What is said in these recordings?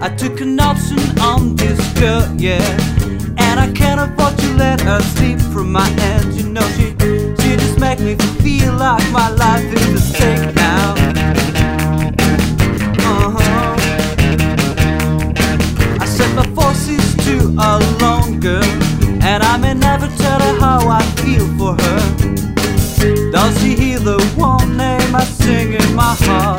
I took an option on this girl, yeah, and I can't afford to let her slip from my hands. You know she just make me feel like my life is a stake now. I set my forces to a lone girl, and I may never tell her how I feel for her. Does she hear the one name I sing in my heart?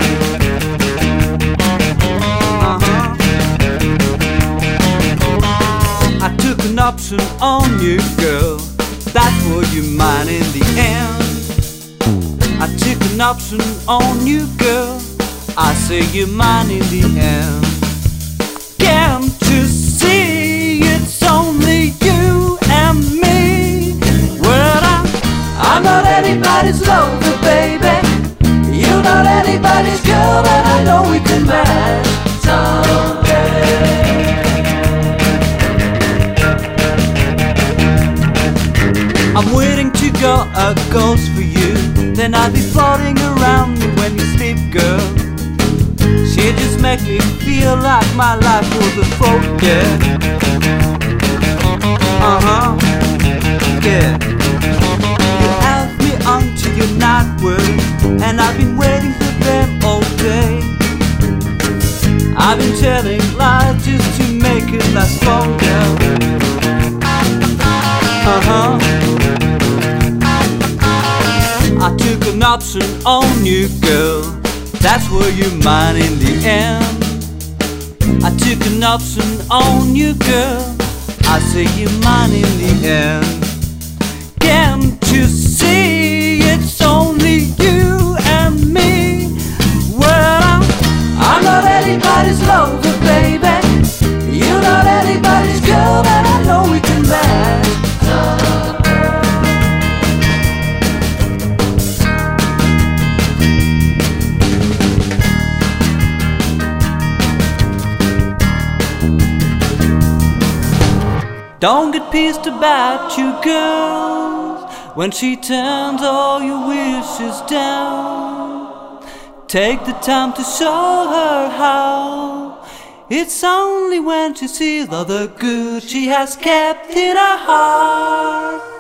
I took an option on you, girl. That's what you mine in the end. I took an option on you, girl. I say you're mine in the end. Can't you see it's only you and me? Well, I'm not anybody's lover, baby. You're not anybody's girl, and I know we can match someday. I'm waiting to go a ghost for you, then I'll be floating around you when you sleep, girl. She just make me feel like my life was a folk, yeah. Yeah. You asked me onto your night world, and I've been waiting for them all day. I've been telling lies just to make it last longer. I took an option on you, girl. That's where you're mine in the end. I took an option on you, girl. I say you're mine in the end. Can't you see it's only you and me? Well, I'm not anybody's lover, baby. You're not anybody's girl, and I know we can match. Don't get pissed about you, girls, when she turns all your wishes down. Take the time to show her how. It's only when she sees all the good she has kept in her heart.